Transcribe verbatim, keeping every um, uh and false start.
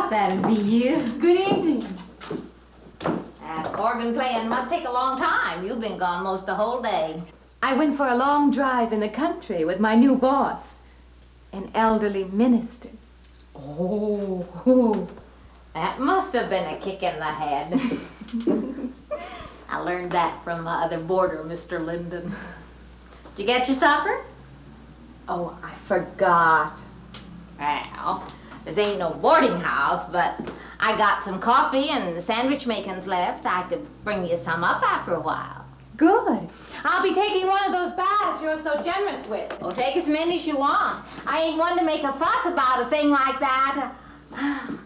thought that'd be you. Good evening. That organ playing must take a long time. You've been gone most the whole day. I went for a long drive in the country with my new boss, an elderly minister. Oh, that must have been a kick in the head. I learned that from my other boarder, Mister Linden. Did you get your supper? Oh, I forgot. Well, this ain't no boarding house, but I got some coffee and sandwich makings left. I could bring you some up after a while. Good. I'll be taking one of those baths you're so generous with. Well, take as many as you want. I ain't one to make a fuss about a thing like that.